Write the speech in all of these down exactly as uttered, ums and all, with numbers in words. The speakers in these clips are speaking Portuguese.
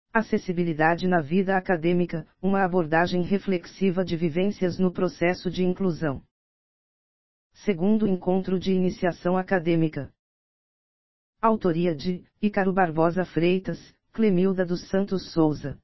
Acessibilidade na vida acadêmica, uma abordagem reflexiva de vivências no processo de inclusão. Segundo encontro de iniciação acadêmica. Autoria de Ícaro Barbosa Freitas, Clemilda dos Santos Souza.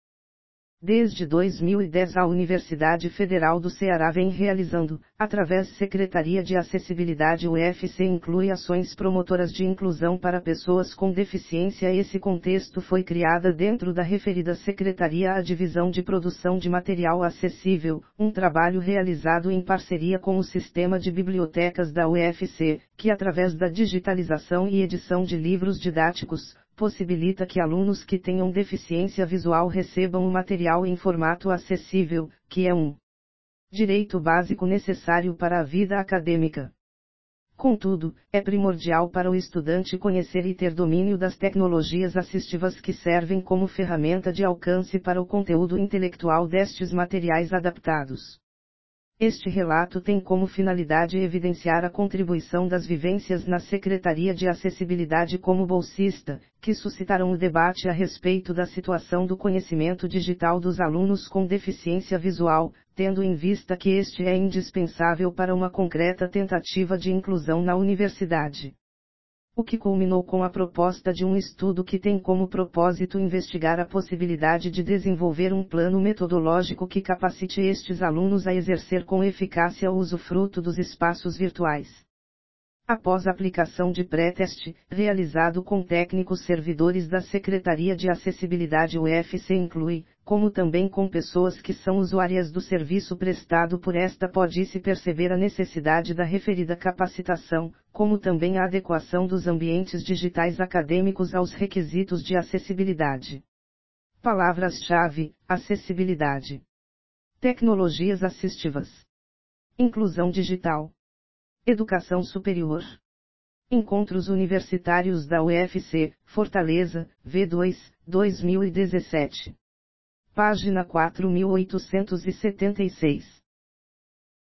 Desde dois mil e dez a Universidade Federal do Ceará vem realizando, através Secretaria de Acessibilidade U F C inclui ações promotoras de inclusão para pessoas com deficiência. Esse contexto foi criada dentro da referida Secretaria a Divisão de Produção de Material Acessível, um trabalho realizado em parceria com o Sistema de Bibliotecas da U F C, que através da digitalização e edição de livros didáticos, possibilita que alunos que tenham deficiência visual recebam o material em formato acessível, que é um direito básico necessário para a vida acadêmica. Contudo, é primordial para o estudante conhecer e ter domínio das tecnologias assistivas que servem como ferramenta de alcance para o conteúdo intelectual destes materiais adaptados. Este relato tem como finalidade evidenciar a contribuição das vivências na Secretaria de Acessibilidade como bolsista, que suscitarão o debate a respeito da situação do conhecimento digital dos alunos com deficiência visual, tendo em vista que este é indispensável para uma concreta tentativa de inclusão na universidade. O que culminou com a proposta de um estudo que tem como propósito investigar a possibilidade de desenvolver um plano metodológico que capacite estes alunos a exercer com eficácia o usufruto dos espaços virtuais. Após a aplicação de pré-teste, realizado com técnicos servidores da Secretaria de Acessibilidade U F C inclui, como também com pessoas que são usuárias do serviço prestado por esta, pode-se perceber a necessidade da referida capacitação, como também a adequação dos ambientes digitais acadêmicos aos requisitos de acessibilidade. Palavras-chave: acessibilidade, tecnologias assistivas, inclusão digital, educação superior. Encontros Universitários da U F C, Fortaleza, V dois, dois mil e dezessete. Página quatro mil oitocentos e setenta e seis.